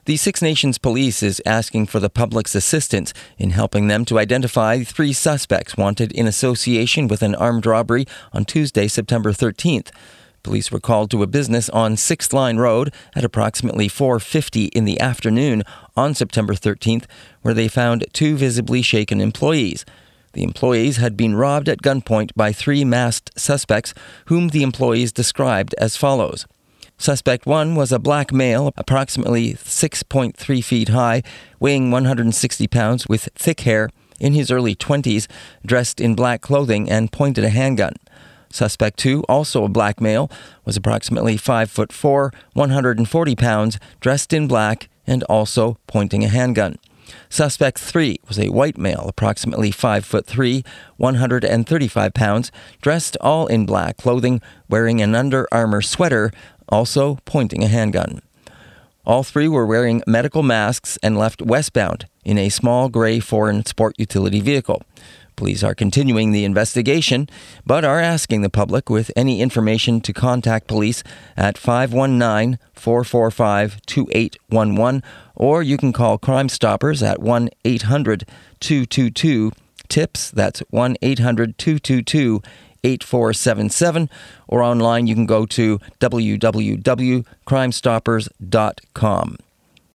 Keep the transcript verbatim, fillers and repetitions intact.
The Six Nations Police is asking for the public's assistance in helping them to identify three suspects wanted in association with an armed robbery on Tuesday, September thirteenth. Police were called to a business on Sixth Line Road at approximately four fifty in the afternoon on September thirteenth, where they found two visibly shaken employees. The employees had been robbed at gunpoint by three masked suspects, whom the employees described as follows. Suspect one was a black male, approximately six point three feet high, weighing one hundred sixty pounds, with thick hair, in his early twenties, dressed in black clothing and pointed a handgun. Suspect two, also a black male, was approximately five foot four, one hundred forty pounds, dressed in black and also pointing a handgun. Suspect three was a white male, approximately five foot three, one hundred thirty-five pounds, dressed all in black clothing, wearing an Under Armour sweater, also pointing a handgun. All three were wearing medical masks and left westbound in a small gray foreign sport utility vehicle. Police are continuing the investigation, but are asking the public with any information to contact police at five one nine, four four five, two eight one one, or you can call Crime Stoppers at one eight hundred, two two two, TIPS, that's one eight hundred, two two two, eight four seven seven, or online you can go to w w w dot crime stoppers dot com.